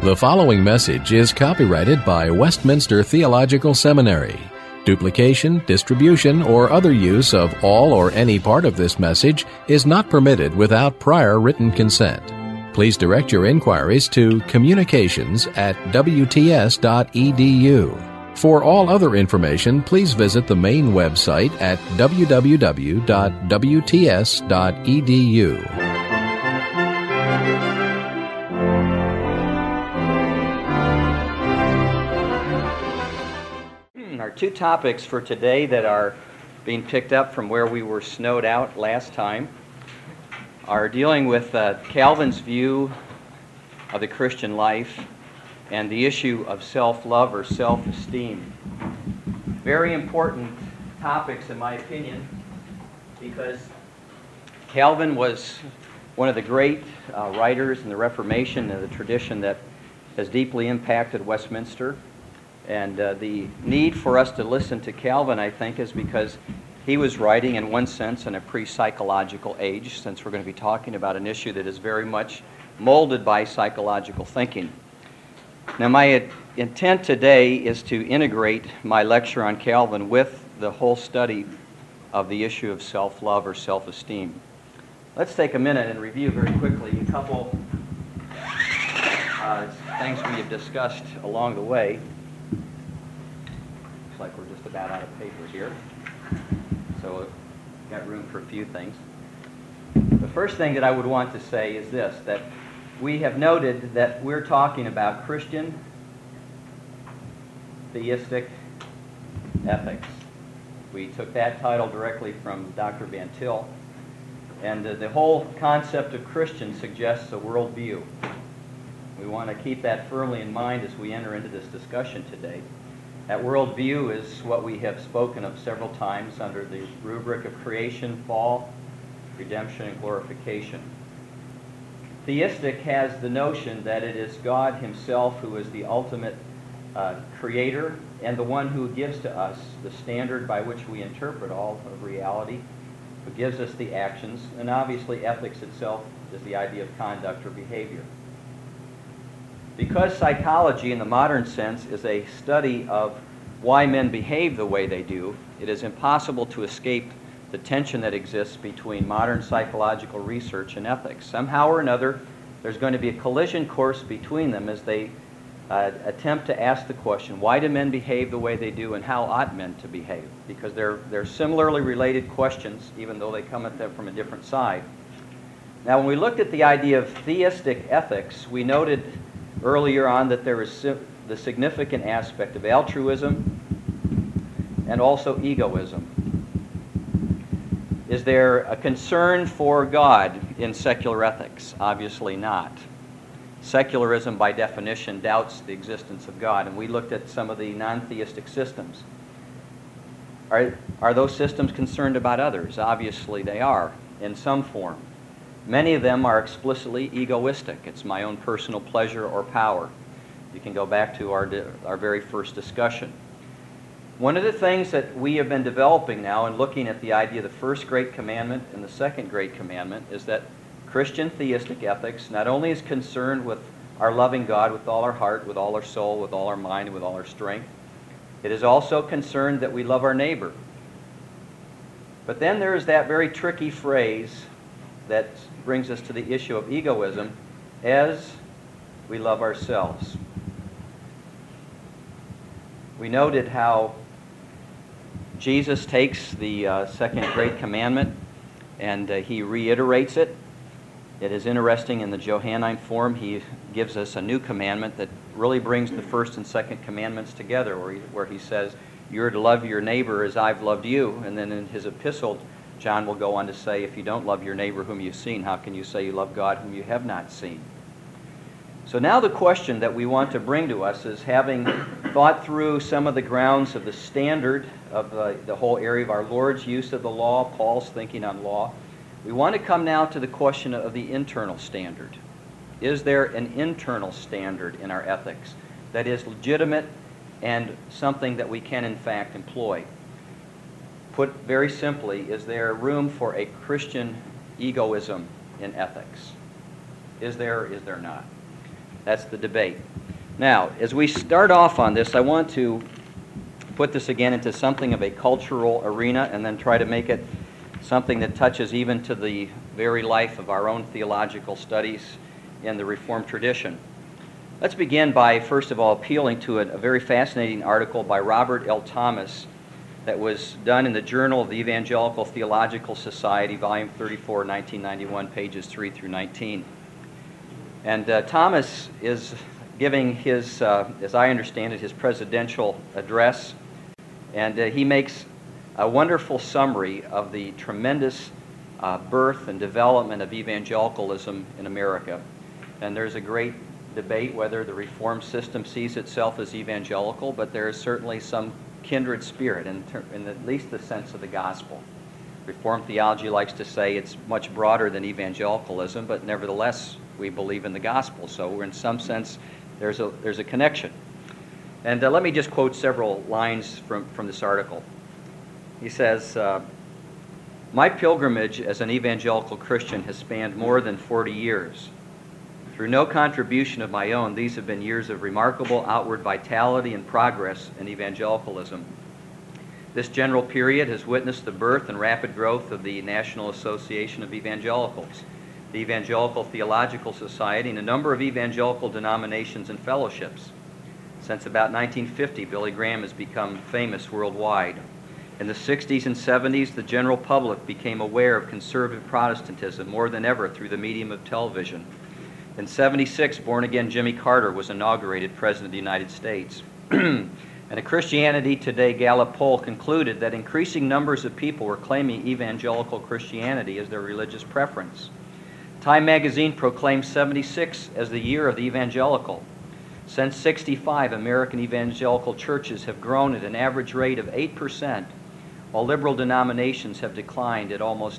The following message is copyrighted by Westminster Theological Seminary. Duplication, distribution, or other use of all or any part of this message is not permitted without prior written consent. Please direct your inquiries to communications@wts.edu. For all other information, please visit the main website at www.wts.edu. Our two topics for today that are being picked up from where we were snowed out last time are dealing with Calvin's view of the Christian life and the issue of self-love or self-esteem. Very important topics in my opinion, because Calvin was one of the great writers in the Reformation and the tradition that has deeply impacted Westminster. And the need for us to listen to Calvin, I think, is because he was writing, in one sense, in a pre-psychological age, since we're going to be talking about an issue that is very much molded by psychological thinking. Now, my intent today is to integrate my lecture on Calvin with the whole study of the issue of self-love or self-esteem. Let's take a minute and review very quickly a couple things we have discussed along the way. Looks like we're just about out of paper here, so we've got room for a few things. The first thing that I would want to say is this, that we have noted that we're talking about Christian theistic ethics. We took that title directly from Dr. Van Til, and the whole concept of Christian suggests a worldview. We want to keep that firmly in mind as we enter into this discussion today. That worldview is what we have spoken of several times under the rubric of creation, fall, redemption, and glorification. Theistic has the notion that it is God himself who is the ultimate creator and the one who gives to us the standard by which we interpret all of reality, who gives us the actions, and obviously ethics itself is the idea of conduct or behavior. Because psychology in the modern sense is a study of why men behave the way they do, it is impossible to escape the tension that exists between modern psychological research and ethics. Somehow or another, there's going to be a collision course between them as they attempt to ask the question, why do men behave the way they do and how ought men to behave? Because they're similarly related questions, even though they come at them from a different side. Now, when we looked at the idea of theistic ethics, we noted earlier on that there is the significant aspect of altruism and also egoism. Is there a concern for God in secular ethics? Obviously not. Secularism, by definition, doubts the existence of God, and we looked at some of the non-theistic systems. Are those systems concerned about others? Obviously they are, in some form. Many of them are explicitly egoistic. It's my own personal pleasure or power. You can go back to our very first discussion. One of the things that we have been developing now and looking at the idea of the first great commandment and the second great commandment is that Christian theistic ethics not only is concerned with our loving God with all our heart, with all our soul, with all our mind, and with all our strength, it is also concerned that we love our neighbor. But then there is that very tricky phrase that brings us to the issue of egoism, as we love ourselves. We noted how Jesus takes the second great commandment and he reiterates it. It is interesting, in the Johannine form, he gives us a new commandment that really brings the first and second commandments together, where he says, you're to love your neighbor as I've loved you. And then in his epistle, John will go on to say, if you don't love your neighbor whom you've seen, how can you say you love God whom you have not seen? So now the question that we want to bring to us is, having thought through some of the grounds of the standard of the whole area of our Lord's use of the law, Paul's thinking on law, we want to come now to the question of the internal standard. Is there an internal standard in our ethics that is legitimate and something that we can in fact employ? Put very simply, is there room for a Christian egoism in ethics? Is there or is there not? That's the debate. Now, as we start off on this, I want to put this again into something of a cultural arena and then try to make it something that touches even to the very life of our own theological studies in the Reformed tradition. Let's begin by, first of all, appealing to a very fascinating article by Robert L. Thomas that was done in the Journal of the Evangelical Theological Society, Volume 34, 1991, pages 3 through 19. And Thomas is giving his, as I understand it, his presidential address, and he makes a wonderful summary of the tremendous birth and development of evangelicalism in America. And there's a great debate whether the Reformed system sees itself as evangelical, but there is certainly some kindred spirit in at least the sense of the gospel. Reformed theology likes to say it's much broader than evangelicalism, but nevertheless we believe in the gospel. So we're in some sense there's a connection. And let me just quote several lines from this article. He says, "My pilgrimage as an evangelical Christian has spanned more than 40 years. Through no contribution of my own, these have been years of remarkable outward vitality and progress in evangelicalism. This general period has witnessed the birth and rapid growth of the National Association of Evangelicals, the Evangelical Theological Society, and a number of evangelical denominations and fellowships. Since about 1950, Billy Graham has become famous worldwide. In the 60s and 70s, the general public became aware of conservative Protestantism more than ever through the medium of television. In 76, born-again Jimmy Carter was inaugurated President of the United States. And a Christianity Today Gallup poll concluded that increasing numbers of people were claiming evangelical Christianity as their religious preference. Time magazine proclaimed 76 as the year of the evangelical. Since 65, American evangelical churches have grown at an average rate of 8%, while liberal denominations have declined at almost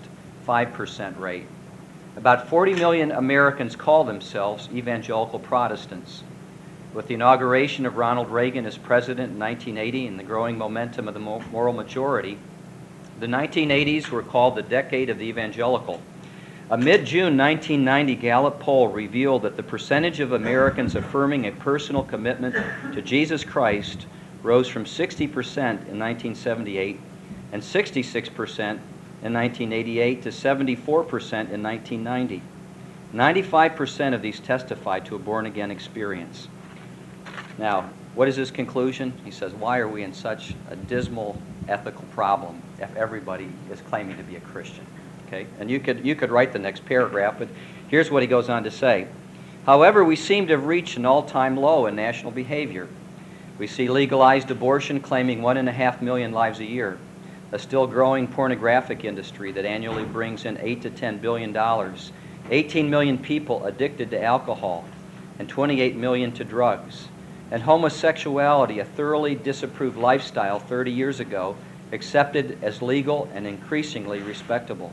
5% rate. About 40 million Americans call themselves evangelical Protestants. With the inauguration of Ronald Reagan as president in 1980 and the growing momentum of the moral majority, the 1980s were called the decade of the evangelical. A mid-June 1990 Gallup poll revealed that the percentage of Americans affirming a personal commitment to Jesus Christ rose from 60% in 1978 and 66% in 1988 to 74% in 1990. 95% of these testified to a born-again experience. Now, what is his conclusion? He says, why are we in such a dismal ethical problem if everybody is claiming to be a Christian? Okay, and you could write the next paragraph, but here's what he goes on to say. However, we seem to have reached an all-time low in national behavior. We see legalized abortion claiming 1.5 million lives a year, a still growing pornographic industry that annually brings in $8 to $10 billion, 18 million people addicted to alcohol, and 28 million to drugs, and homosexuality, a thoroughly disapproved lifestyle 30 years ago, accepted as legal and increasingly respectable.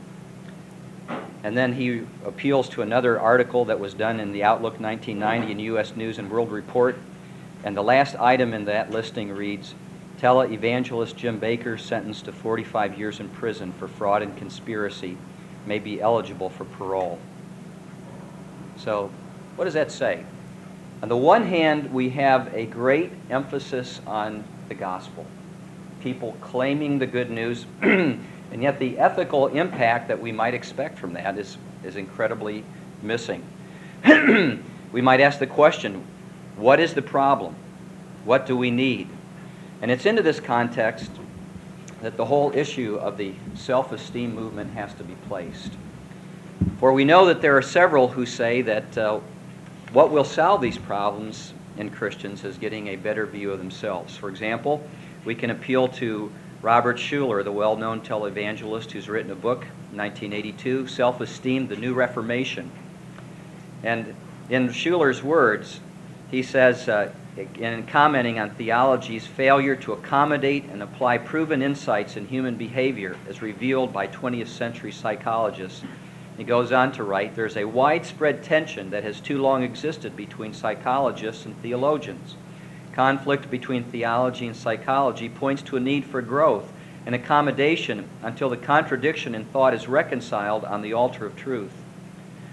And then he appeals to another article that was done in the Outlook 1990 in U.S. News and World Report, and the last item in that listing reads, Tele-evangelist Jim Bakker, sentenced to 45 years in prison for fraud and conspiracy, may be eligible for parole. So, what does that say? On the one hand, we have a great emphasis on the gospel, people claiming the good news, and yet the ethical impact that we might expect from that is incredibly missing. We might ask the question, what is the problem? What do we need? And it's into this context that the whole issue of the self-esteem movement has to be placed. For we know that there are several who say that what will solve these problems in Christians is getting a better view of themselves. For example, we can appeal to Robert Schuller, the well-known televangelist who's written a book, 1982, Self-Esteem, the New Reformation. And in Schuller's words, he says, in commenting on theology's failure to accommodate and apply proven insights in human behavior as revealed by 20th century psychologists, he goes on to write, there's a widespread tension that has too long existed between psychologists and theologians. Conflict between theology and psychology points to a need for growth and accommodation until the contradiction in thought is reconciled on the altar of truth.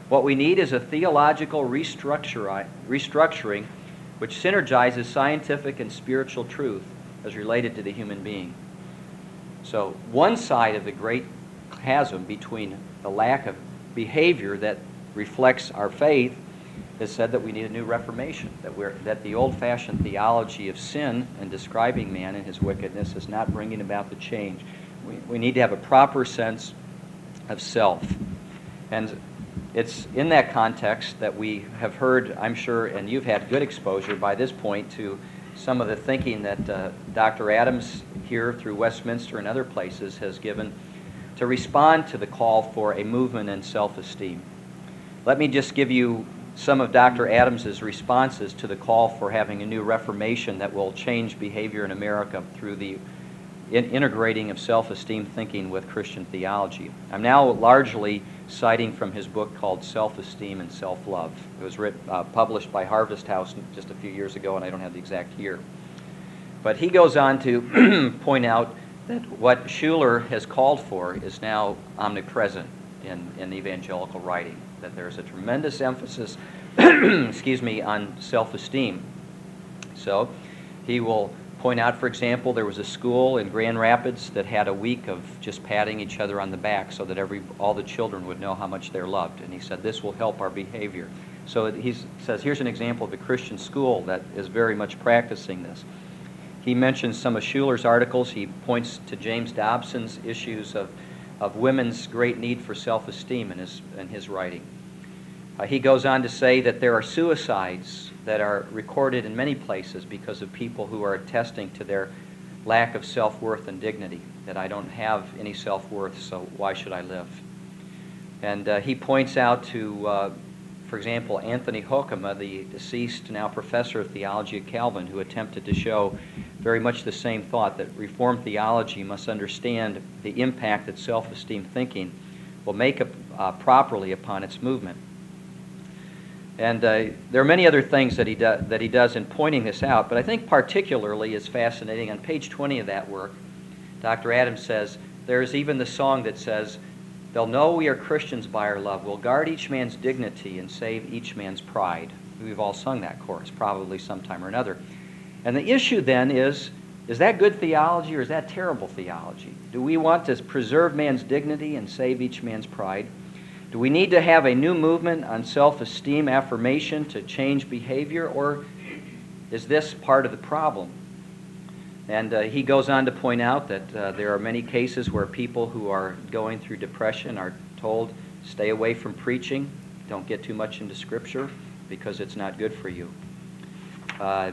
What we need is a theological restructuring which synergizes scientific and spiritual truth as related to the human being. So one side of the great chasm between the lack of behavior that reflects our faith has said that we need a new reformation, that the old-fashioned theology of sin and describing man and his wickedness is not bringing about the change. We need to have a proper sense of self. And it's in that context that we have heard, I'm sure, and you've had good exposure by this point to some of the thinking that Dr. Adams here through Westminster and other places has given to respond to the call for a movement in self-esteem. Let me just give you some of Dr. Adams's responses to the call for having a new reformation that will change behavior in America through the integrating of self-esteem thinking with Christian theology. I'm now largely citing from his book called Self-Esteem and Self-Love. It was published by Harvest House just a few years ago, and I don't have the exact year. But he goes on to point out that what Schuller has called for is now omnipresent in evangelical writing, that there's a tremendous emphasis on self-esteem. So he will point out, for example, there was a school in Grand Rapids that had a week of just patting each other on the back so that all the children would know how much they're loved. And he said, this will help our behavior. So he says, here's an example of a Christian school that is very much practicing this. He mentions some of Schuller's articles. He points to James Dobson's issues of women's great need for self-esteem in his writing. He goes on to say that there are suicides that are recorded in many places because of people who are attesting to their lack of self-worth and dignity, that I don't have any self-worth, so why should I live? And he points out to, for example, Anthony Hoekema, the deceased now professor of theology at Calvin, who attempted to show very much the same thought, that Reformed theology must understand the impact that self-esteem thinking will make properly upon its movement. And there are many other things that he does in pointing this out, but I think particularly is fascinating. On page 20 of that work, Dr. Adams says, there's even the song that says, they'll know we are Christians by our love. We'll guard each man's dignity and save each man's pride. We've all sung that chorus, probably sometime or another. And the issue then is that good theology or is that terrible theology? Do we want to preserve man's dignity and save each man's pride? Do we need to have a new movement on self-esteem affirmation to change behavior, or is this part of the problem? And he goes on to point out that there are many cases where people who are going through depression are told, stay away from preaching, don't get too much into Scripture, because it's not good for you. I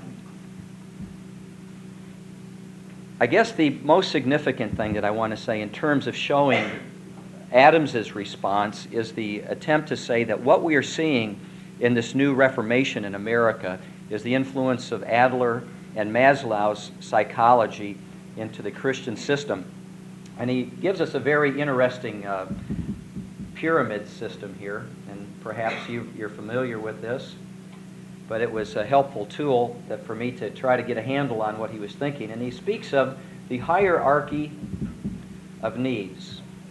guess the most significant thing that I want to say in terms of showing Adams's response is the attempt to say that what we are seeing in this new Reformation in America is the influence of Adler and Maslow's psychology into the Christian system. And he gives us a very interesting pyramid system here, and perhaps you're familiar with this, but it was a helpful tool for me to try to get a handle on what he was thinking. And he speaks of the hierarchy of needs.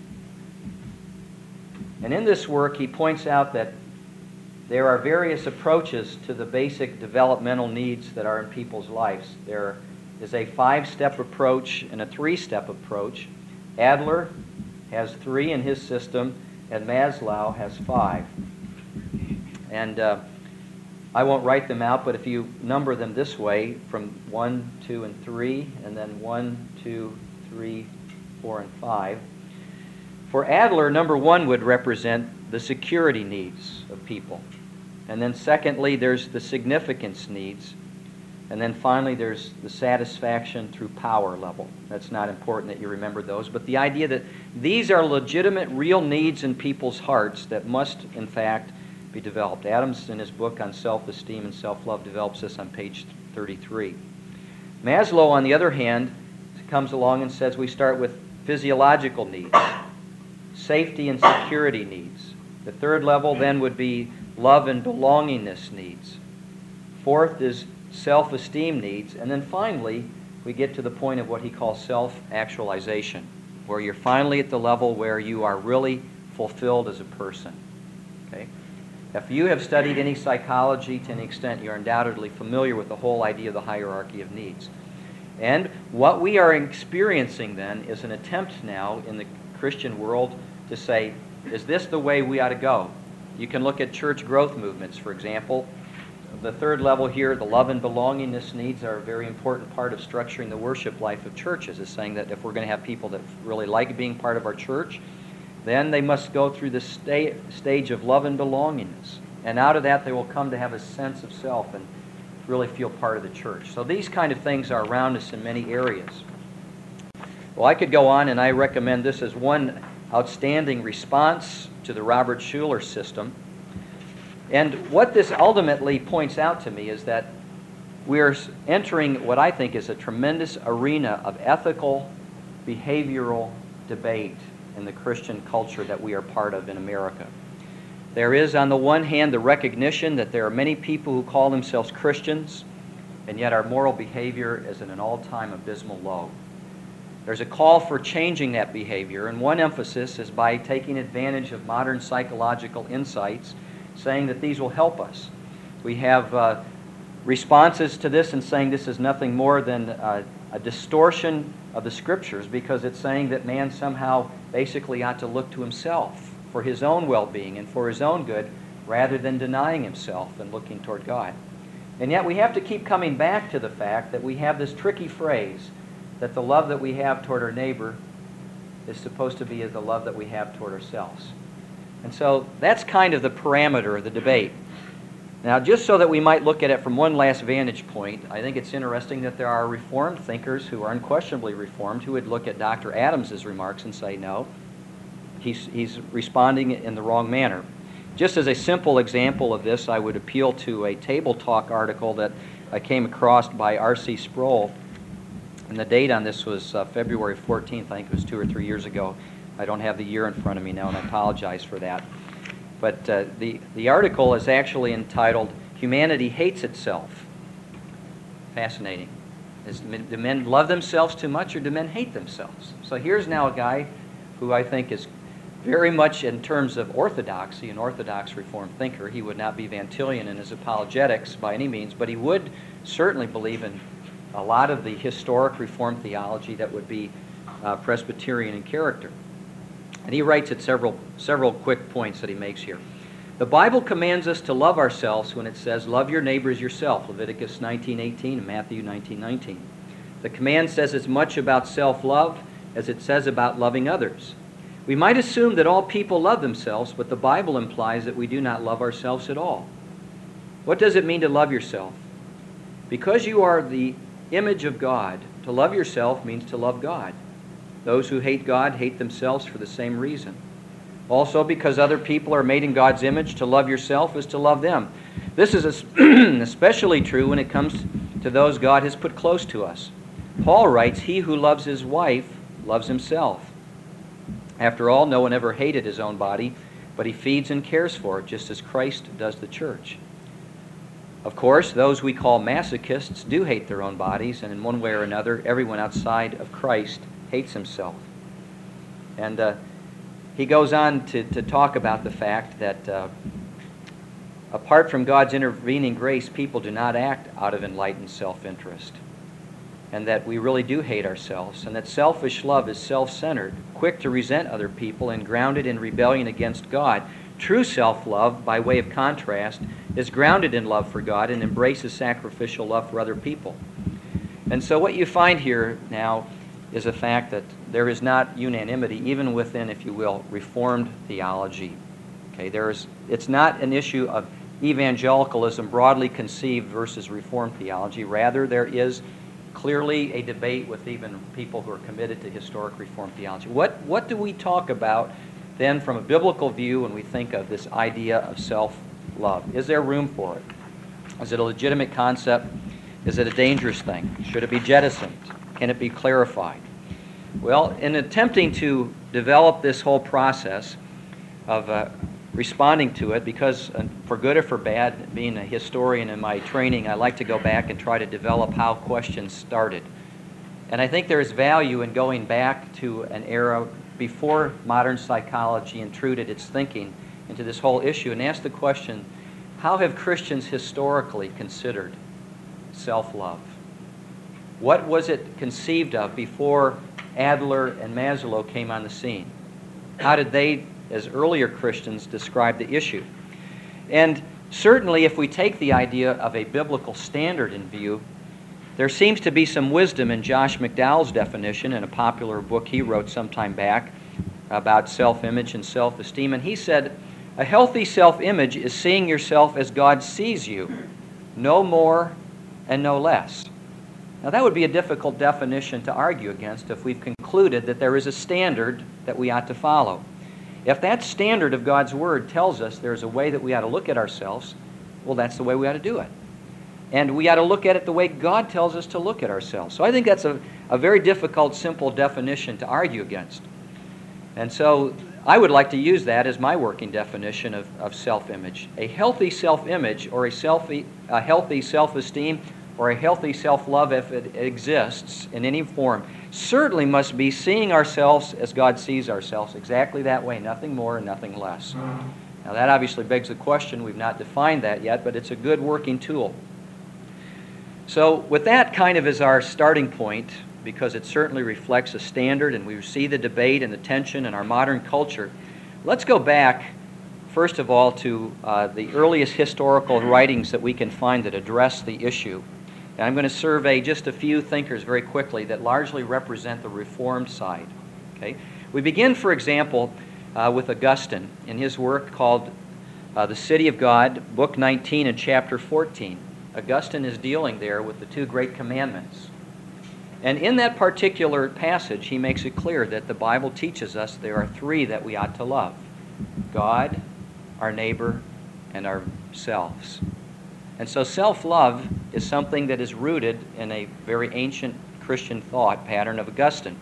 And in this work, he points out that there are various approaches to the basic developmental needs that are in people's lives. There is a 5-step approach and a 3-step approach. Adler has 3 in his system, and Maslow has 5. And I won't write them out, but if you number them this way, from 1, 2, and 3, and then 1, 2, 3, 4, and 5, for Adler, number 1 would represent the security needs of people. And then secondly, there's the significance needs. And then finally, there's the satisfaction through power level. That's not important that you remember those, but the idea that these are legitimate, real needs in people's hearts that must, in fact, be developed. Adams, in his book on self-esteem and self-love, develops this on page 33. Maslow, on the other hand, comes along and says we start with physiological needs, safety and security needs. The third level then would be love and belongingness needs. Fourth is self-esteem needs. And then finally, we get to the point of what he calls self-actualization, where you're finally at the level where you are really fulfilled as a person. Okay? If you have studied any psychology to any extent, you're undoubtedly familiar with the whole idea of the hierarchy of needs. And what we are experiencing then is an attempt now in the Christian world to say, is this the way we ought to go? You can look at church growth movements, for example. The third level here, the love and belongingness needs are a very important part of structuring the worship life of churches. It's saying that if we're going to have people that really like being part of our church, then they must go through the stage of love and belongingness. And out of that, they will come to have a sense of self and really feel part of the church. So these kind of things are around us in many areas. Well, I could go on, and I recommend this as one outstanding response to the Robert Schuller system. And what this ultimately points out to me is that we're entering what I think is a tremendous arena of ethical, behavioral debate in the Christian culture that we are part of in America. There is, on the one hand, the recognition that there are many people who call themselves Christians, and yet our moral behavior is at an all-time abysmal low. There's a call for changing that behavior, and one emphasis is by taking advantage of modern psychological insights, saying that these will help us. We have responses to this and saying this is nothing more than a distortion of the Scriptures, because it's saying that man somehow basically ought to look to himself for his own well-being and for his own good, rather than denying himself and looking toward God. And yet we have to keep coming back to the fact that we have this tricky phrase that the love that we have toward our neighbor is supposed to be the love that we have toward ourselves. And so that's kind of the parameter of the debate. Now, just so that we might look at it from one last vantage point, I think it's interesting that there are Reformed thinkers who are unquestionably Reformed who would look at Dr. Adams's remarks and say, no, he's responding in the wrong manner. Just as a simple example of this, I would appeal to a Table Talk article that I came across by R.C. Sproul. And the date on this was February 14th. I think it was 2 or 3 years ago. I don't have the year in front of me now, and I apologize for that. But the article is actually entitled, Humanity Hates Itself. Fascinating. Do men love themselves too much, or do men hate themselves? So here's now a guy who I think is very much, in terms of orthodoxy, an Orthodox Reformed thinker. He would not be Van Tillian in his apologetics by any means, but he would certainly believe in a lot of the historic Reformed theology that would be Presbyterian in character. And he writes at several quick points that he makes here. The Bible commands us to love ourselves when it says, love your neighbor as yourself, Leviticus 19:18 and Matthew 19:19. The command says as much about self-love as it says about loving others. We might assume that all people love themselves, but the Bible implies that we do not love ourselves at all. What does it mean to love yourself? Because you are the image of God, to love yourself means to love God. Those who hate God hate themselves for the same reason. Also, because other people are made in God's image, to love yourself is to love them. This is especially true when it comes to those God has put close to us. Paul writes, he who loves his wife loves himself. After all, no one ever hated his own body, but he feeds and cares for it, just as Christ does the church. Of course, those we call masochists do hate their own bodies, and in one way or another, everyone outside of Christ hates himself. And he goes on to talk about the fact that apart from God's intervening grace, people do not act out of enlightened self-interest, and that we really do hate ourselves, and that selfish love is self-centered, quick to resent other people, and grounded in rebellion against God. True self-love, by way of contrast, is grounded in love for God and embraces sacrificial love for other people. And so what you find here now is the fact that there is not unanimity, even within, if you will, Reformed theology. Okay, it's not an issue of evangelicalism broadly conceived versus Reformed theology. Rather, there is clearly a debate with even people who are committed to historic Reformed theology. What do we talk about then from a biblical view when we think of this idea of self-love? Is there room for it? Is it a legitimate concept? Is it a dangerous thing? Should it be jettisoned? Can it be clarified? Well, in attempting to develop this whole process of responding to it, because for good or for bad, being a historian in my training, I like to go back and try to develop how questions started. And I think there is value in going back to an era before modern psychology intruded its thinking into this whole issue and ask the question, how have Christians historically considered self-love? What was it conceived of before Adler and Maslow came on the scene? How did they, as earlier Christians, describe the issue? And certainly, if we take the idea of a biblical standard in view, there seems to be some wisdom in Josh McDowell's definition in a popular book he wrote some time back about self-image and self-esteem. And he said, a healthy self-image is seeing yourself as God sees you, no more and no less. Now, that would be a difficult definition to argue against if we've concluded that there is a standard that we ought to follow. If that standard of God's Word tells us there's a way that we ought to look at ourselves, well, that's the way we ought to do it. And we ought to look at it the way God tells us to look at ourselves. So I think that's a very difficult, simple definition to argue against. And so I would like to use that as my working definition of self-image. A healthy self-image or a healthy self-esteem or a healthy self-love, if it exists in any form, certainly must be seeing ourselves as God sees ourselves, exactly that way, nothing more and nothing less. Now that obviously begs the question, we've not defined that yet, but it's a good working tool. So with that kind of as our starting point, because it certainly reflects a standard and we see the debate and the tension in our modern culture, let's go back, first of all, to the earliest historical writings that we can find that address the issue. And I'm going to survey just a few thinkers very quickly that largely represent the Reformed side. Okay? We begin, for example, with Augustine in his work called The City of God, Book 19 and Chapter 14. Augustine is dealing there with the two great commandments. And in that particular passage, he makes it clear that the Bible teaches us there are three that we ought to love: God, our neighbor, and ourselves. And so self-love is something that is rooted in a very ancient Christian thought pattern of Augustine.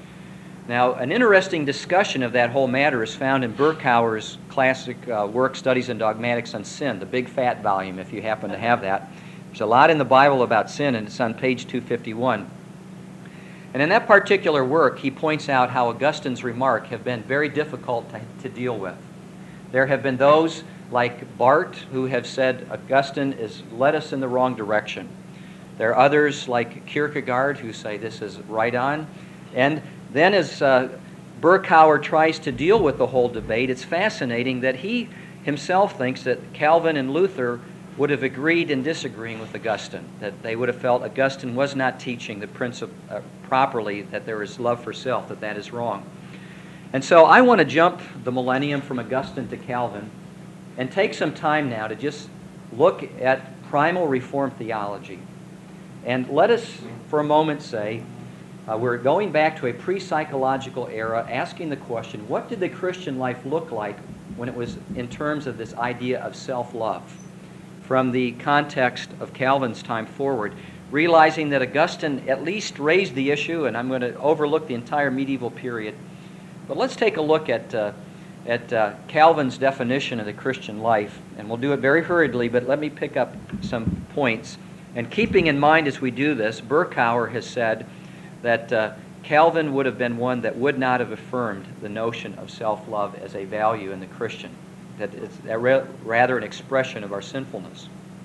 Now, an interesting discussion of that whole matter is found in Berkhauer's classic work, Studies in Dogmatics on Sin, the big fat volume, if you happen to have that. There's a lot in the Bible about sin, and it's on page 251. And in that particular work, he points out how Augustine's remark have been very difficult to deal with. There have been those like Barth who have said Augustine has led us in the wrong direction. There are others like Kierkegaard who say this is right on. And then as Berkhauer tries to deal with the whole debate, it's fascinating that he himself thinks that Calvin and Luther would have agreed in disagreeing with Augustine, that they would have felt Augustine was not teaching the principle properly, that there is love for self, that is wrong. And so I want to jump the millennium from Augustine to Calvin and take some time now to just look at primal Reformed theology. And let us for a moment say, we're going back to a pre-psychological era, asking the question, what did the Christian life look like when it was in terms of this idea of self-love? From the context of Calvin's time forward, realizing that Augustine at least raised the issue, and I'm going to overlook the entire medieval period. But let's take a look at Calvin's definition of the Christian life, and we'll do it very hurriedly, but let me pick up some points. And keeping in mind as we do this, Berkhauer has said that Calvin would have been one that would not have affirmed the notion of self-love as a value in the Christian, that it's rather an expression of our sinfulness.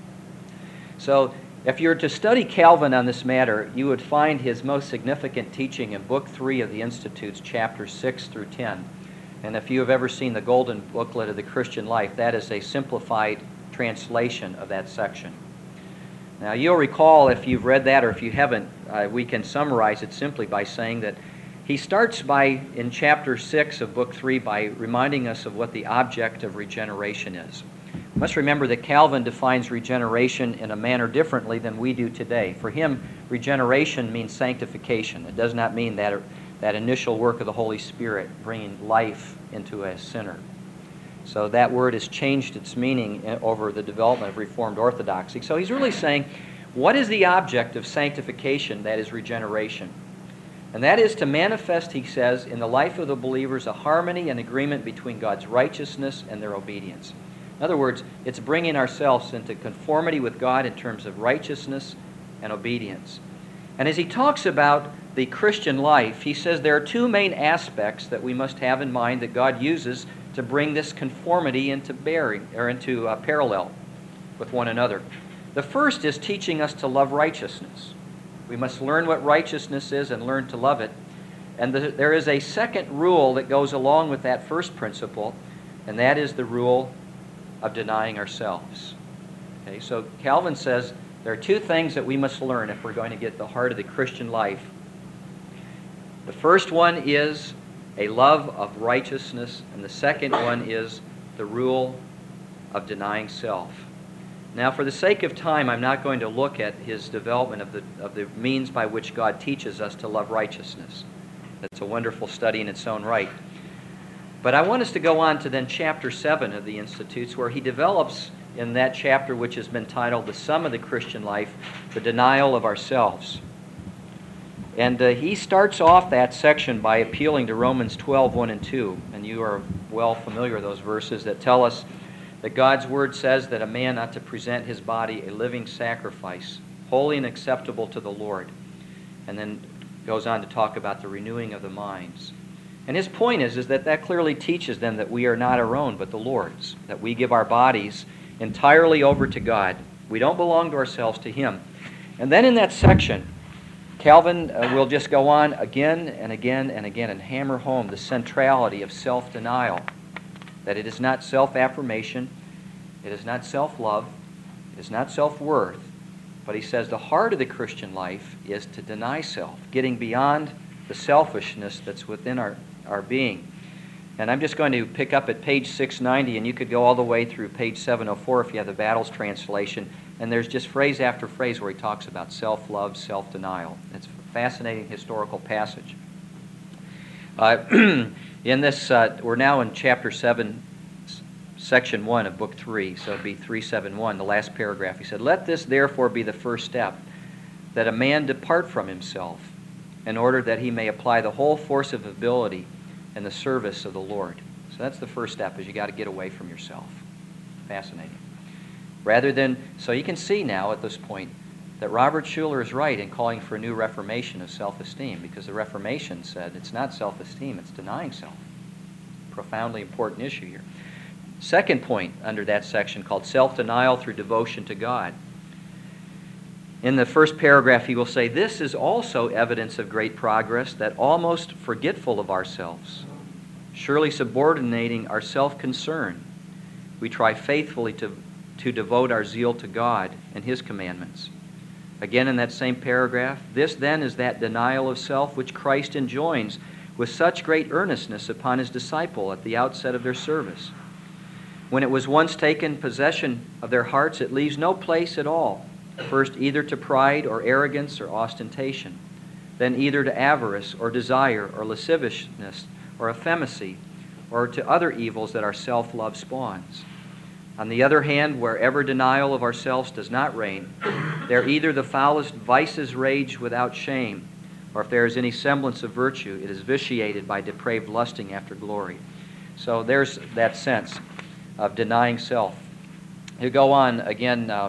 So if you were to study Calvin on this matter, you would find his most significant teaching in Book 3 of the Institutes, chapters 6 through 10. And if you have ever seen the Golden Booklet of the Christian Life, that is a simplified translation of that section. Now, you'll recall, if you've read that or if you haven't, we can summarize it simply by saying that he starts in chapter 6 of Book 3 by reminding us of what the object of regeneration is. You must remember that Calvin defines regeneration in a manner differently than we do today. For him, regeneration means sanctification. It does not mean that initial work of the Holy Spirit bringing life into a sinner. So that word has changed its meaning over the development of Reformed orthodoxy. So he's really saying, what is the object of sanctification, that is regeneration? And that is to manifest, he says, in the life of the believers a harmony and agreement between God's righteousness and their obedience. In other words, it's bringing ourselves into conformity with God in terms of righteousness and obedience. And as he talks about the Christian life, he says there are two main aspects that we must have in mind that God uses to bring this conformity into bearing, or into parallel with one another. The first is teaching us to love righteousness. We must learn what righteousness is and learn to love it. And there is a second rule that goes along with that first principle, and that is the rule of denying ourselves. Okay, so Calvin says there are two things that we must learn if we're going to get the heart of the Christian life. The first one is a love of righteousness, and the second one is the rule of denying self. Now, for the sake of time, I'm not going to look at his development of the means by which God teaches us to love righteousness. That's a wonderful study in its own right. But I want us to go on to then chapter 7 of the Institutes, where he develops in that chapter, which has been titled The Sum of the Christian Life, the denial of ourselves. And he starts off that section by appealing to Romans 12:1 and 2. And you are well familiar with those verses that tell us that God's Word says that a man ought to present his body a living sacrifice, holy and acceptable to the Lord. And then goes on to talk about the renewing of the minds. And his point is that clearly teaches them that we are not our own, but the Lord's, that we give our bodies entirely over to God. We don't belong to ourselves, to Him. And then in that section, Calvin will just go on again and again and again and hammer home the centrality of self-denial, that it is not self-affirmation, it is not self-love, it is not self-worth, but he says the heart of the Christian life is to deny self, getting beyond the selfishness that's within our being. And I'm just going to pick up at page 690, and you could go all the way through page 704 if you have the Battles translation, and there's just phrase after phrase where he talks about self-love, self-denial. It's a fascinating historical passage. In this, we're now in chapter 7, section 1 of book 3, so it'd be 371, the last paragraph. He said, "Let this therefore be the first step, that a man depart from himself, in order that he may apply the whole force of ability in the service of the Lord." So that's the first step, is you got to get away from yourself. Fascinating. Rather than, so you can see now at this point that Robert Schuller is right in calling for a new reformation of self-esteem, because the Reformation said it's not self-esteem, it's denying self. Profoundly important issue here. Second point under that section, called self-denial through devotion to God. In the first paragraph, he will say, "This is also evidence of great progress, that almost forgetful of ourselves, surely subordinating our self-concern, we try faithfully to devote our zeal to God and His commandments." Again in that same paragraph, "This then is that denial of self which Christ enjoins with such great earnestness upon His disciple at the outset of their service. When it was once taken possession of their hearts, it leaves no place at all, first either to pride or arrogance or ostentation, then either to avarice or desire or lasciviousness or effeminacy, or to other evils that our self-love spawns. On the other hand, wherever denial of ourselves does not reign, there either the foulest vices rage without shame, or if there is any semblance of virtue, it is vitiated by depraved lusting after glory." So there's that sense of denying self. He'll go on again. Let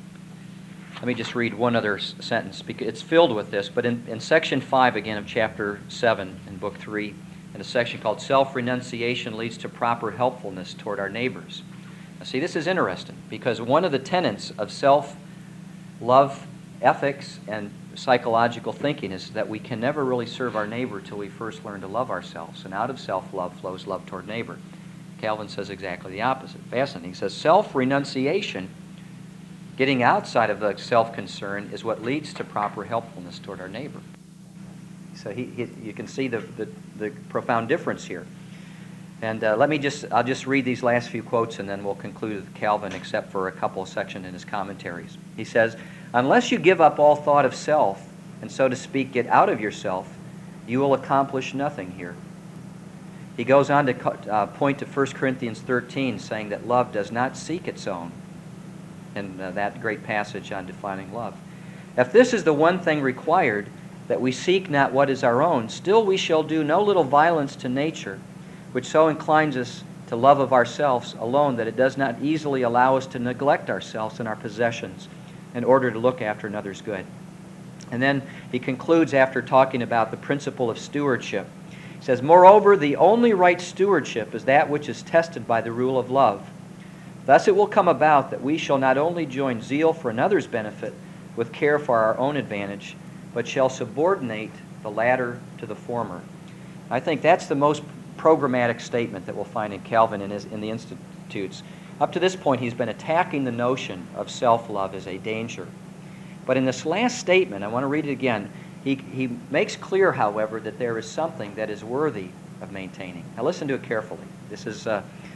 me just read one other sentence, because it's filled with this, but in section 5 again of chapter 7 in book 3, in a section called "Self-Renunciation Leads to Proper Helpfulness Toward Our Neighbors." Now, see, this is interesting, because one of the tenets of self-love ethics and psychological thinking is that we can never really serve our neighbor till we first learn to love ourselves, and out of self-love flows love toward neighbor. Calvin says exactly the opposite. Fascinating. He says self-renunciation, getting outside of the self-concern, is what leads to proper helpfulness toward our neighbor. So you can see the profound difference here. And I'll just read these last few quotes, and then we'll conclude with Calvin, except for a couple of sections in his commentaries. He says, "Unless you give up all thought of self, and so to speak, get out of yourself, you will accomplish nothing here." He goes on to point to 1 Corinthians 13, saying that love does not seek its own, in that great passage on defining love. "If this is the one thing required, that we seek not what is our own, still we shall do no little violence to nature, which so inclines us to love of ourselves alone that it does not easily allow us to neglect ourselves and our possessions in order to look after another's good." And then he concludes after talking about the principle of stewardship. He says, "Moreover, the only right stewardship is that which is tested by the rule of love. Thus it will come about that we shall not only join zeal for another's benefit with care for our own advantage, but shall subordinate the latter to the former." I think that's the most programmatic statement that we'll find in Calvin in the Institutes. Up to this point, he's been attacking the notion of self-love as a danger. But in this last statement, I want to read it again, he makes clear, however, that there is something that is worthy of maintaining. Now listen to it carefully. This is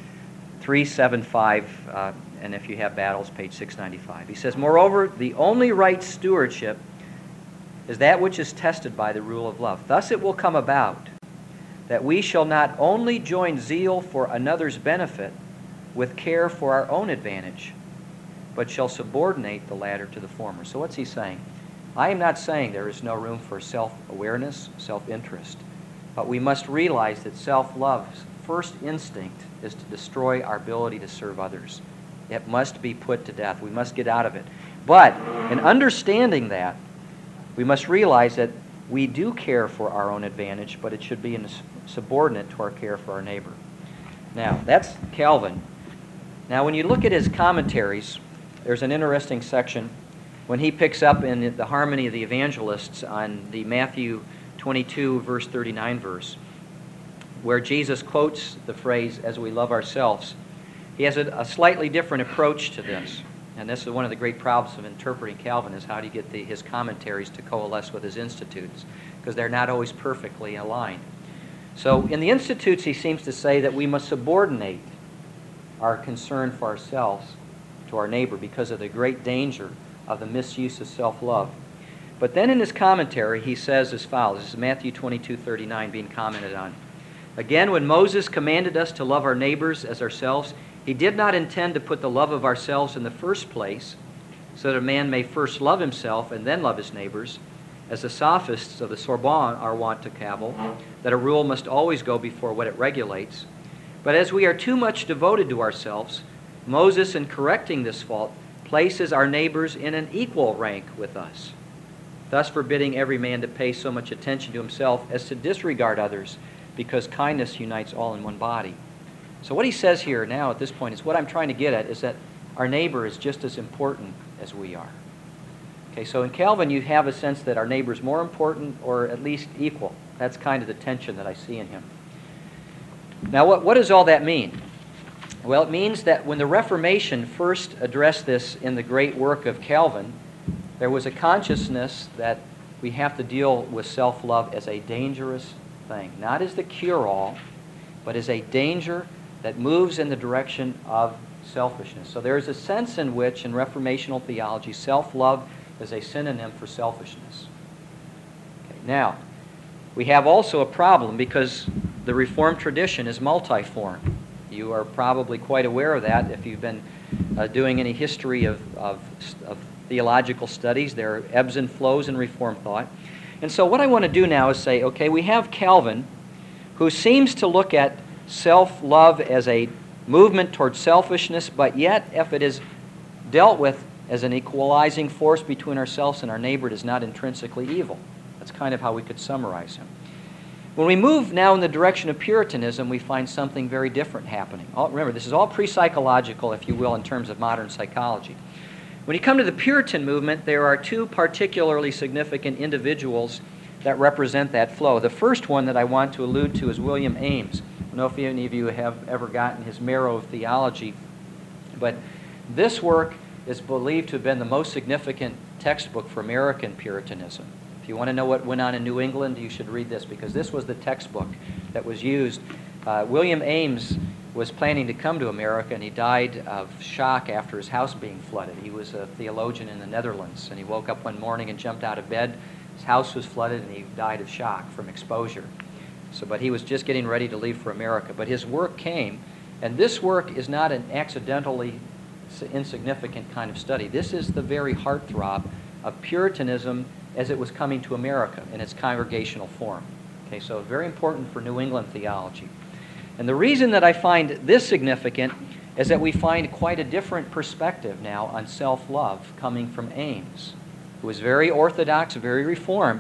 375, and if you have Battles, page 695. He says, "Moreover, the only right stewardship is that which is tested by the rule of love. Thus it will come about that we shall not only join zeal for another's benefit with care for our own advantage, but shall subordinate the latter to the former." So what's he saying? I am not saying there is no room for self-awareness, self-interest, but we must realize that self-love's first instinct is to destroy our ability to serve others. It must be put to death. We must get out of it. But in understanding that, we must realize that we do care for our own advantage, but it should be subordinate to our care for our neighbor. Now, that's Calvin. Now, when you look at his commentaries, there's an interesting section when he picks up in the Harmony of the Evangelists on the Matthew 22, verse 39 verse, where Jesus quotes the phrase, "as we love ourselves." He has a slightly different approach to this. And this is one of the great problems of interpreting Calvin, is how do you get his commentaries to coalesce with his Institutes, because they're not always perfectly aligned. So in the Institutes, he seems to say that we must subordinate our concern for ourselves to our neighbor because of the great danger of the misuse of self-love. But then in his commentary, he says as follows. This is Matthew 22:39 being commented on. "Again, when Moses commanded us to love our neighbors as ourselves, he did not intend to put the love of ourselves in the first place, so that a man may first love himself and then love his neighbors, as the sophists of the Sorbonne are wont to cavil, that a rule must always go before what it regulates. But as we are too much devoted to ourselves, Moses, in correcting this fault, places our neighbors in an equal rank with us, thus forbidding every man to pay so much attention to himself as to disregard others, because kindness unites all in one body." So what he says here now at this point is what I'm trying to get at is that our neighbor is just as important as we are. Okay, so in Calvin you have a sense that our neighbor is more important or at least equal. That's kind of the tension that I see in him. Now what does all that mean? Well, it means that when the Reformation first addressed this in the great work of Calvin, there was a consciousness that we have to deal with self-love as a dangerous thing, not as the cure-all, but as a danger that moves in the direction of selfishness. So there is a sense in which, in Reformational theology, self-love is a synonym for selfishness. Okay, now, we have also a problem because the Reformed tradition is multiform. You are probably quite aware of that if you've been doing any history of theological studies. There are ebbs and flows in Reformed thought. And so what I want to do now is say, okay, we have Calvin, who seems to look at self-love as a movement toward selfishness, but yet if it is dealt with as an equalizing force between ourselves and our neighbor, it is not intrinsically evil. That's kind of how we could summarize him. When we move now in the direction of Puritanism, we find something very different happening. Remember, this is all pre-psychological, if you will, in terms of modern psychology. When you come to the Puritan movement, there are two particularly significant individuals that represent that flow. The first one that I want to allude to is William Ames. I don't know if any of you have ever gotten his Marrow of Theology, but this work is believed to have been the most significant textbook for American Puritanism. If you want to know what went on in New England, you should read this, because this was the textbook that was used. William Ames was planning to come to America, and he died of shock after his house being flooded. He was a theologian in the Netherlands, and he woke up one morning and jumped out of bed. His house was flooded, and he died of shock from exposure. But he was just getting ready to leave for America. But his work came, and this work is not an accidentally insignificant kind of study. This is the very heartthrob of Puritanism as it was coming to America in its congregational form. Okay, so very important for New England theology. And the reason that I find this significant is that we find quite a different perspective now on self-love coming from Ames, who was very orthodox, very reformed,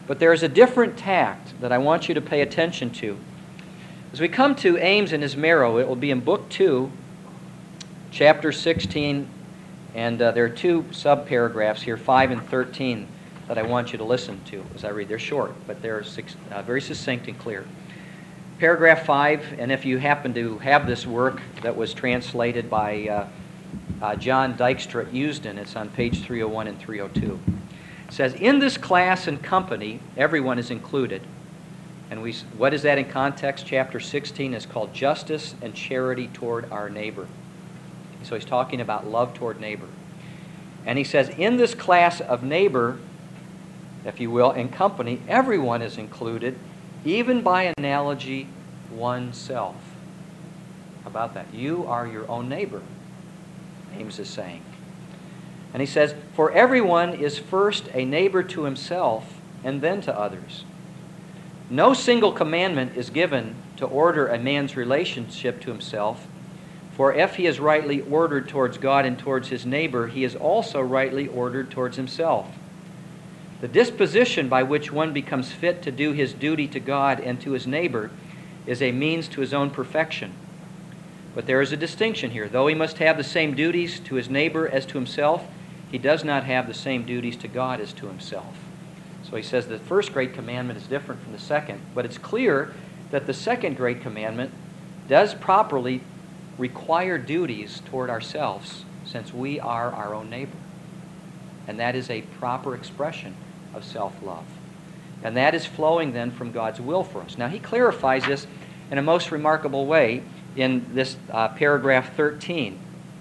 But there is a different tact that I want you to pay attention to. As we come to Ames and his marrow, it will be in Book 2, chapter 16, and there are two sub-paragraphs here, 5 and 13, that I want you to listen to as I read. They're short, but they're very succinct and clear. Paragraph 5, and if you happen to have this work that was translated by John Dykstra at Eusden, it's on page 301 and 302. It says, in this class and company, everyone is included. And what is that in context? Chapter 16 is called Justice and Charity Toward Our Neighbor. So he's talking about love toward neighbor. And he says, in this class of neighbor, if you will, and company, everyone is included, even by analogy, oneself. How about that? You are your own neighbor, Ames is saying. And he says, for everyone is first a neighbor to himself and then to others. No single commandment is given to order a man's relationship to himself, for if he is rightly ordered towards God and towards his neighbor, he is also rightly ordered towards himself. The disposition by which one becomes fit to do his duty to God and to his neighbor is a means to his own perfection. But there is a distinction here. Though he must have the same duties to his neighbor as to himself, he does not have the same duties to God as to himself. So he says the first great commandment is different from the second, but it's clear that the second great commandment does properly require duties toward ourselves, since we are our own neighbor. And that is a proper expression of self-love. And that is flowing then from God's will for us. Now he clarifies this in a most remarkable way in this paragraph 13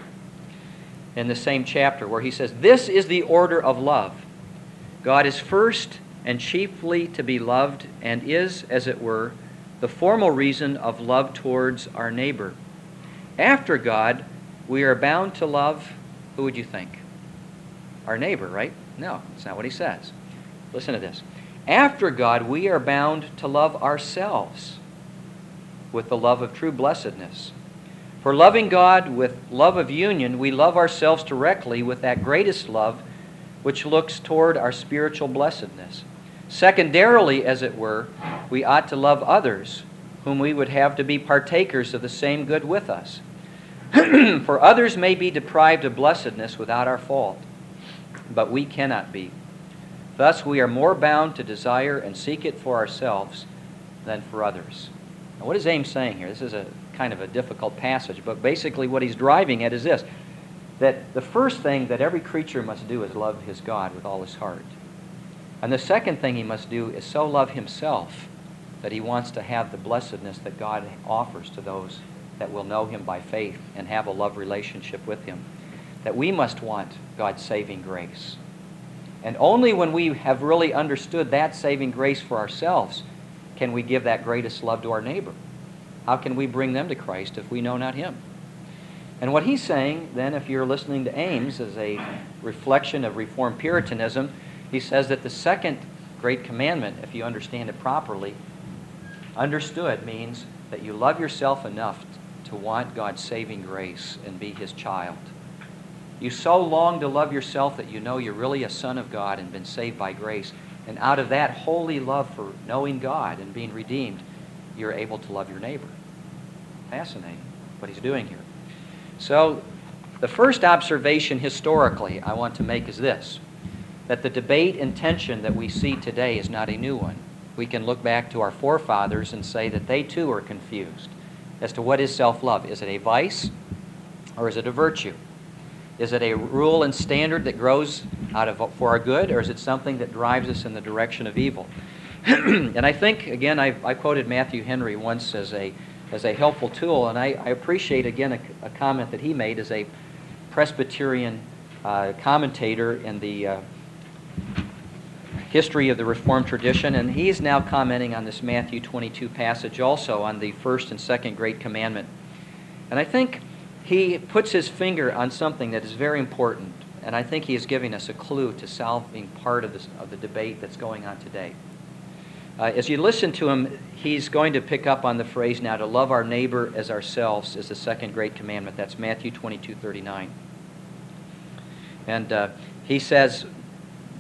in the same chapter, where he says, this is the order of love. God is first and chiefly to be loved, and is, as it were, the formal reason of love towards our neighbor. After God, we are bound to love, who would you think? Our neighbor, right? No, that's not what he says. Listen to this. After God, we are bound to love ourselves with the love of true blessedness. For loving God with love of union, we love ourselves directly with that greatest love which looks toward our spiritual blessedness. Secondarily, as it were, we ought to love others whom we would have to be partakers of the same good with us. For others may be deprived of blessedness without our fault, but we cannot be. Thus we are more bound to desire and seek it for ourselves than for others. Now, what is Ames saying here? This is a kind of a difficult passage, but basically what he's driving at is this, that the first thing that every creature must do is love his God with all his heart. And the second thing he must do is so love himself that he wants to have the blessedness that God offers to those that will know him by faith and have a love relationship with him. That we must want God's saving grace. And only when we have really understood that saving grace for ourselves can we give that greatest love to our neighbor. How can we bring them to Christ if we know not him? And what he's saying, then, if you're listening to Ames as a reflection of Reformed Puritanism, he says that the second great commandment, if you understand it properly, understood means that you love yourself enough to want God's saving grace and be his child. You so long to love yourself that you know you're really a son of God and been saved by grace. And out of that holy love for knowing God and being redeemed, you're able to love your neighbor. Fascinating what he's doing here. So the first observation historically I want to make is this, that the debate and tension that we see today is not a new one. We can look back to our forefathers and say that they too are confused as to what is self-love. Is it a vice or is it a virtue? Is it a rule and standard that grows out of for our good, or is it something that drives us in the direction of evil? And I think, again, I quoted Matthew Henry once as a helpful tool, and I appreciate, again, a comment that he made as a Presbyterian commentator in the history of the Reformed tradition, and he's now commenting on this Matthew 22 passage also on the first and second great commandment. And I think he puts his finger on something that is very important, and I think he is giving us a clue to solving part of the debate that's going on today. As you listen to him, he's going to pick up on the phrase now, to love our neighbor as ourselves is the second great commandment. That's Matthew 22:39. And he says,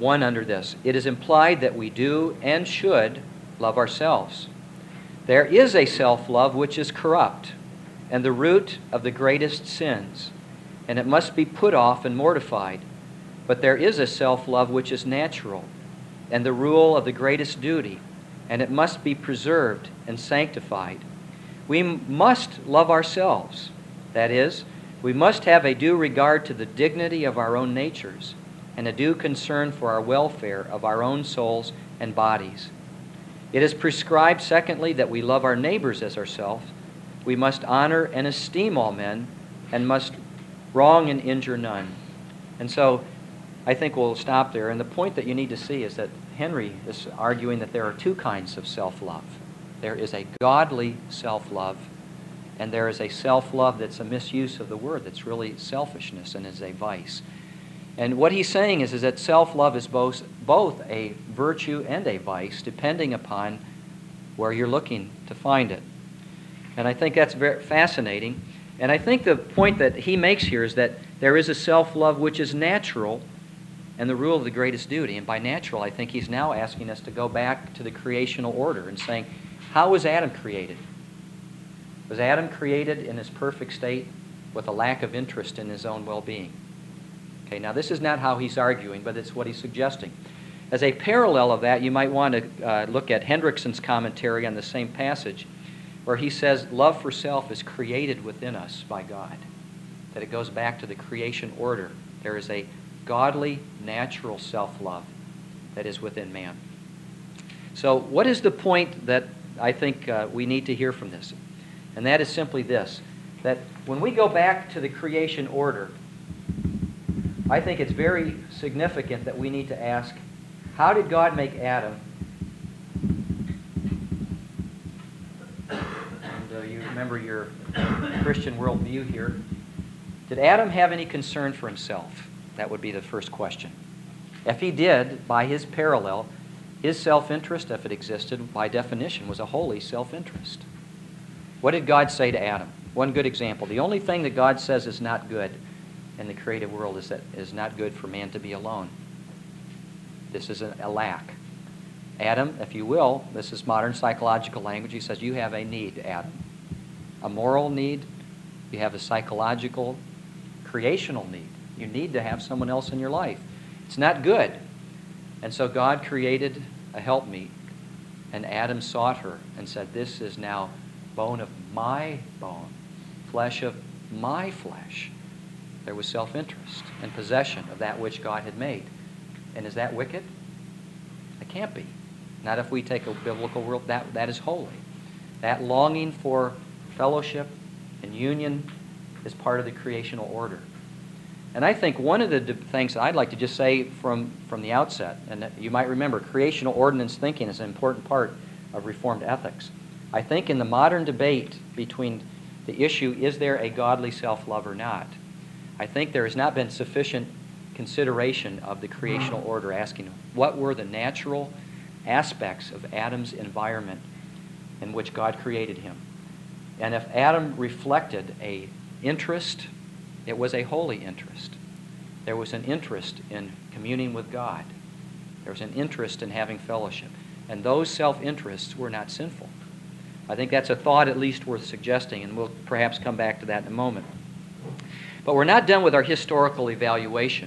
1 under this. It is implied that we do and should love ourselves. There is a self-love which is corrupt and the root of the greatest sins, and it must be put off and mortified. But there is a self-love which is natural and the rule of the greatest duty, and it must be preserved and sanctified. We must love ourselves. That is, we must have a due regard to the dignity of our own natures and a due concern for our welfare of our own souls and bodies. It is prescribed, secondly, that we love our neighbors as ourselves. We must honor and esteem all men and must wrong and injure none. And so I think we'll stop there. And the point that you need to see is that Henry is arguing that there are two kinds of self-love. There is a godly self-love, and there is a self-love that's a misuse of the word, that's really selfishness and is a vice. And what he's saying is that self-love is both a virtue and a vice, depending upon where you're looking to find it. And I think that's very fascinating. And I think the point that he makes here is that there is a self-love which is natural and the rule of the greatest duty. And by natural, I think he's now asking us to go back to the creational order and saying, how was Adam created? Was Adam created in his perfect state with a lack of interest in his own well-being? Okay, now this is not how he's arguing, but it's what he's suggesting. As a parallel of that, you might want to look at Hendrickson's commentary on the same passage, where he says love for self is created within us by God, that it goes back to the creation order. There is a godly, natural self-love that is within man. So what is the point that I think we need to hear from this? And that is simply this, that when we go back to the creation order, I think it's very significant that we need to ask, how did God make Adam? And you remember your Christian worldview here. Did Adam have any concern for himself? That would be the first question. If he did, by his parallel, his self-interest, if it existed, by definition, was a holy self-interest. What did God say to Adam? One good example. The only thing that God says is not good in the creative world is that it is not good for man to be alone. This is a lack. Adam, if you will, this is modern psychological language. He says, you have a need, Adam. A moral need. You have a psychological, creational need. You need to have someone else in your life. It's not good. And so God created a helpmeet, and Adam sought her and said, this is now bone of my bone, flesh of my flesh. There was self-interest and possession of that which God had made. And is that wicked? It can't be. Not if we take a biblical world. That is holy. That longing for fellowship and union is part of the creational order. And I think one of the things that I'd like to just say from the outset, and that you might remember, creational ordinance thinking is an important part of Reformed ethics. I think in the modern debate between the issue, is there a godly self-love or not, I think there has not been sufficient consideration of the creational order, asking what were the natural aspects of Adam's environment in which God created him. And if Adam reflected an interest, it was a holy interest. There was an interest in communing with God. There was an interest in having fellowship. And those self-interests were not sinful. I think that's a thought at least worth suggesting, and we'll perhaps come back to that in a moment. But we're not done with our historical evaluation.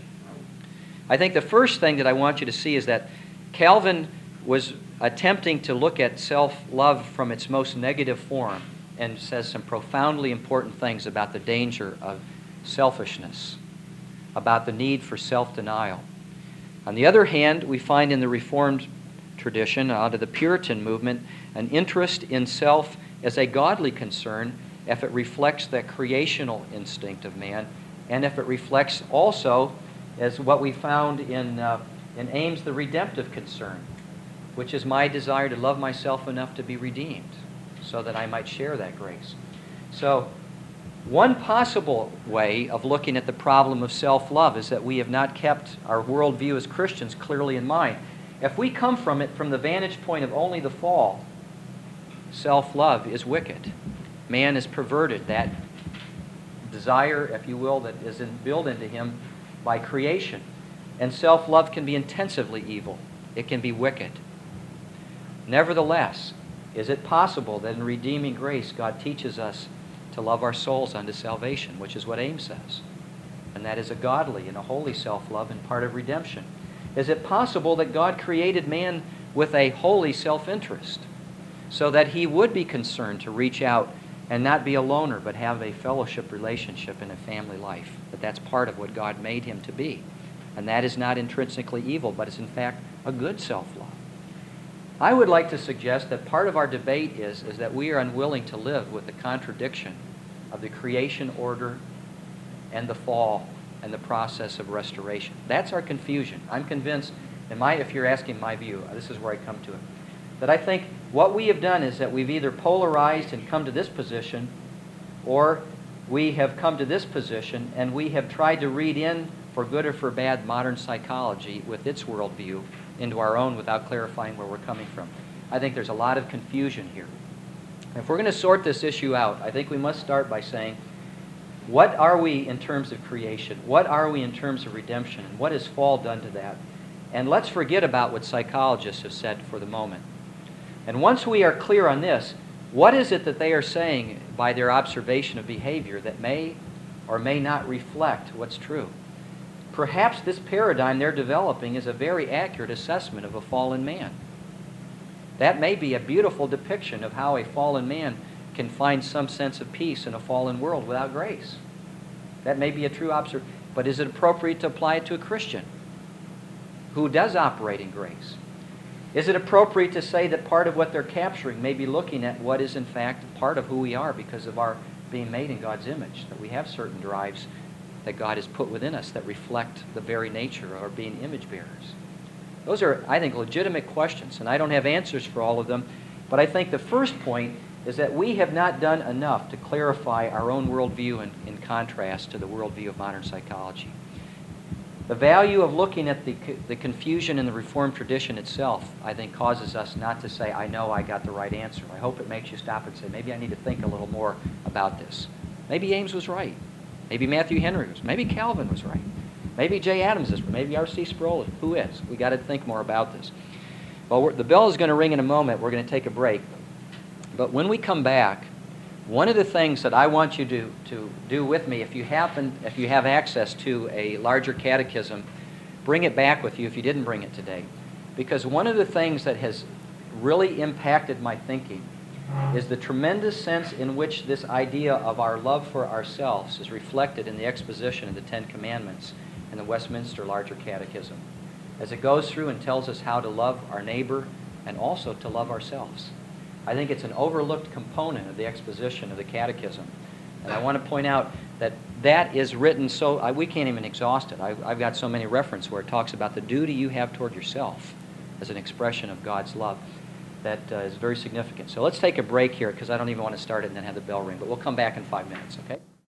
I think the first thing that I want you to see is that Calvin was attempting to look at self-love from its most negative form and says some profoundly important things about the danger of selfishness, about the need for self-denial. On the other hand, we find in the Reformed tradition, out of the Puritan movement, an interest in self as a godly concern if it reflects the creational instinct of man, and if it reflects also, as what we found in Ames, the redemptive concern, which is my desire to love myself enough to be redeemed so that I might share that grace. So one possible way of looking at the problem of self-love is that we have not kept our worldview as Christians clearly in mind. If we come from it from the vantage point of only the fall, self-love is wicked. Man has perverted that desire, if you will, that is built into him by creation. And self-love can be intensively evil. It can be wicked. Nevertheless, is it possible that in redeeming grace, God teaches us to love our souls unto salvation, which is what Ames says? And that is a godly and a holy self-love and part of redemption. Is it possible that God created man with a holy self-interest so that he would be concerned to reach out and not be a loner but have a fellowship relationship in a family life? That that's part of what God made him to be. And that is not intrinsically evil, but is in fact a good self-love. I would like to suggest that part of our debate is that we are unwilling to live with the contradiction of the creation order and the fall and the process of restoration. That's our confusion. I'm convinced, if you're asking my view, this is where I come to it, that I think what we have done is that we've either polarized and come to this position, or we have come to this position and we have tried to read in, for good or for bad, modern psychology with its worldview into our own without clarifying where we're coming from. I think there's a lot of confusion here. If we're going to sort this issue out, I think we must start by saying, what are we in terms of creation? What are we in terms of redemption? And what has fall done to that? And let's forget about what psychologists have said for the moment. And once we are clear on this, what is it that they are saying by their observation of behavior that may or may not reflect what's true? Perhaps this paradigm they're developing is a very accurate assessment of a fallen man. That may be a beautiful depiction of how a fallen man can find some sense of peace in a fallen world without grace. That may be a true observation. But is it appropriate to apply it to a Christian who does operate in grace? Is it appropriate to say that part of what they're capturing may be looking at what is in fact part of who we are because of our being made in God's image, that we have certain drives that God has put within us that reflect the very nature of our being image bearers? Those are, I think, legitimate questions, and I don't have answers for all of them, but I think the first point is that we have not done enough to clarify our own worldview in contrast to the worldview of modern psychology. The value of looking at the confusion in the Reformed tradition itself, I think, causes us not to say, I know I got the right answer. I hope it makes you stop and say, maybe I need to think a little more about this. Maybe Ames was right. Maybe Matthew Henry was. Maybe Calvin was right. Maybe J. Adams is right. Maybe R.C. Sproul is. Who is? We got to think more about this. Well, the bell is going to ring in a moment. We're going to take a break. But when we come back, one of the things that I want you to do with me, if you have access to a larger catechism, bring it back with you if you didn't bring it today. Because one of the things that has really impacted my thinking is the tremendous sense in which this idea of our love for ourselves is reflected in the exposition of the Ten Commandments in the Westminster Larger Catechism, as it goes through and tells us how to love our neighbor and also to love ourselves. I think it's an overlooked component of the exposition of the Catechism. And I want to point out that that is written so, we can't even exhaust it. I've got so many references where it talks about the duty you have toward yourself as an expression of God's love. That is very significant. So let's take a break here because I don't even want to start it and then have the bell ring. But we'll come back in 5 minutes, okay?